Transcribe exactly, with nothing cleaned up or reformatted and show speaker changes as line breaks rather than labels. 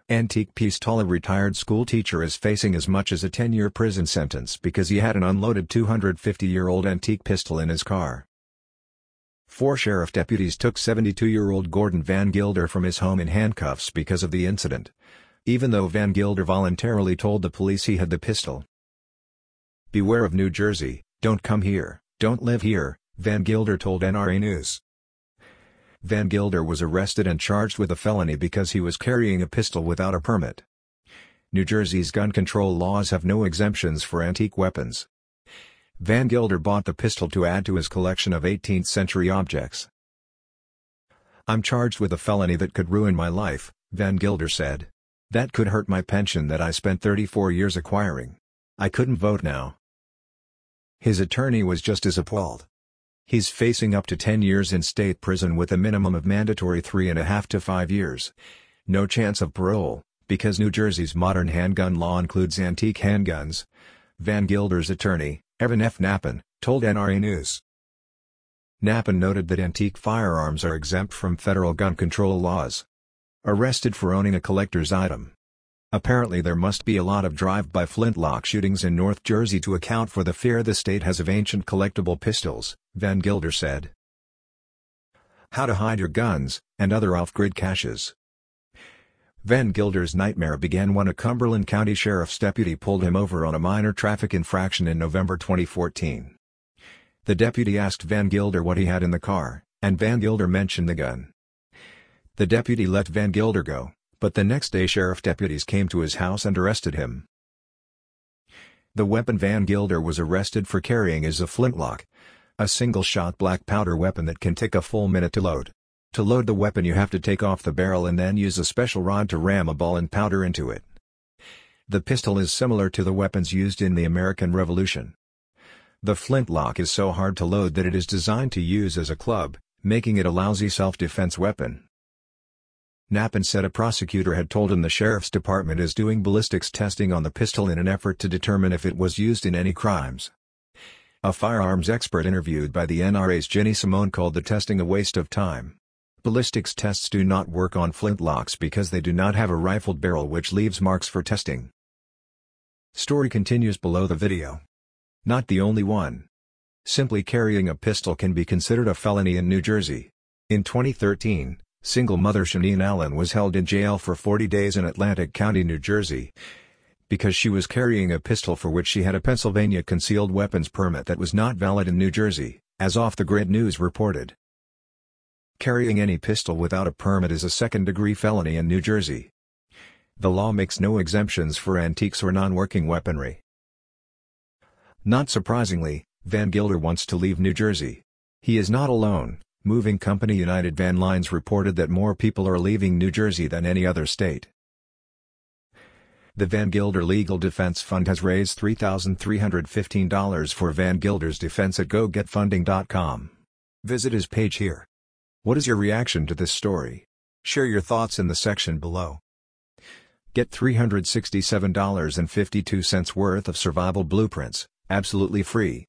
Antique pistola. Retired school teacher is facing as much as a ten-year prison sentence because he had an unloaded two hundred fifty-year-old antique pistol in his car. Four sheriff deputies took seventy-two-year-old Gordon Van Gilder from his home in handcuffs because of the incident, even though Van Gilder voluntarily told the police he had the pistol. "Beware of New Jersey, don't come here, don't live here," Van Gilder told N R A News. Van Gilder was arrested and charged with a felony because he was carrying a pistol without a permit. New Jersey's gun control laws have no exemptions for antique weapons. Van Gilder bought the pistol to add to his collection of eighteenth century objects. "I'm charged with a felony that could ruin my life," Van Gilder said. "That could hurt my pension that I spent thirty-four years acquiring. I couldn't vote now." His attorney was just as appalled. He's facing up to ten years in state prison with a minimum of mandatory three and a half to five years. No chance of parole, because New Jersey's modern handgun law includes antique handguns. Van Gilder's attorney, Evan F. Knappen, told N R A News. Knappen noted that antique firearms are exempt from federal gun control laws. Arrested for owning a collector's item. "Apparently there must be a lot of drive-by flintlock shootings in North Jersey to account for the fear the state has of ancient collectible pistols," Van Gilder said. How to hide your guns, and other off-grid caches. Van Gilder's nightmare began when a Cumberland County Sheriff's deputy pulled him over on a minor traffic infraction in November twenty fourteen. The deputy asked Van Gilder what he had in the car, and Van Gilder mentioned the gun. The deputy let Van Gilder go, but the next day sheriff deputies came to his house and arrested him. The weapon Van Gilder was arrested for carrying is a flintlock, a single-shot black powder weapon that can take a full minute to load. To load the weapon you have to take off the barrel and then use a special rod to ram a ball and powder into it. The pistol is similar to the weapons used in the American Revolution. The flintlock is so hard to load that it is designed to use as a club, making it a lousy self-defense weapon. Knappen said a prosecutor had told him the sheriff's department is doing ballistics testing on the pistol in an effort to determine if it was used in any crimes. A firearms expert interviewed by the N R A's Ginny Simone called the testing a waste of time. Ballistics tests do not work on flintlocks because they do not have a rifled barrel, which leaves marks for testing. Story continues below the video. Not the only one. Simply carrying a pistol can be considered a felony in New Jersey. In twenty thirteen, single mother Shaneen Allen was held in jail for forty days in Atlantic County, New Jersey, because she was carrying a pistol for which she had a Pennsylvania concealed weapons permit that was not valid in New Jersey, as Off the Grid News reported. Carrying any pistol without a permit is a second-degree felony in New Jersey. The law makes no exemptions for antiques or non-working weaponry. Not surprisingly, Van Gilder wants to leave New Jersey. He is not alone. Moving company United Van Lines reported that more people are leaving New Jersey than any other state. The Van Gilder Legal Defense Fund has raised three thousand three hundred fifteen dollars for Van Gilder's defense at go get funding dot com. Visit his page here. What is your reaction to this story? Share your thoughts in the section below. Get three hundred sixty-seven dollars and fifty-two cents worth of survival blueprints, absolutely free.